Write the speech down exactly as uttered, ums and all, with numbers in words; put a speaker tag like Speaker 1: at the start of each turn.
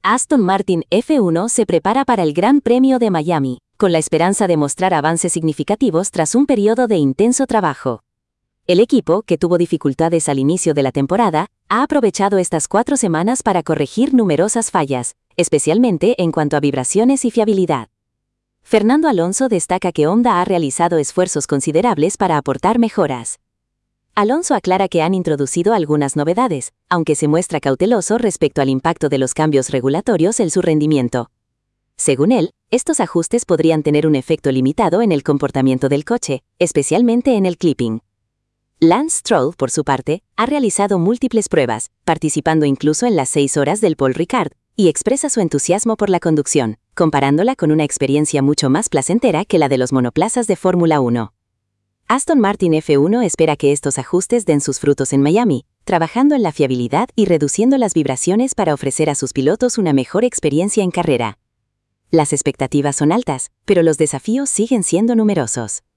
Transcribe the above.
Speaker 1: Aston Martin F uno se prepara para el Gran Premio de Miami, con la esperanza de mostrar avances significativos tras un periodo de intenso trabajo. El equipo, que tuvo dificultades al inicio de la temporada, ha aprovechado estas cuatro semanas para corregir numerosas fallas, especialmente en cuanto a vibraciones y fiabilidad. Fernando Alonso destaca que Honda ha realizado esfuerzos considerables para aportar mejoras. Alonso aclara que han introducido algunas novedades, aunque se muestra cauteloso respecto al impacto de los cambios regulatorios en su rendimiento. Según él, estos ajustes podrían tener un efecto limitado en el comportamiento del coche, especialmente en el clipping. Lance Stroll, por su parte, ha realizado múltiples pruebas, participando incluso en las seis horas del Paul Ricard, y expresa su entusiasmo por la conducción, comparándola con una experiencia mucho más placentera que la de los monoplazas de Fórmula uno. Aston Martin F uno espera que estos ajustes den sus frutos en Miami, trabajando en la fiabilidad y reduciendo las vibraciones para ofrecer a sus pilotos una mejor experiencia en carrera. Las expectativas son altas, pero los desafíos siguen siendo numerosos.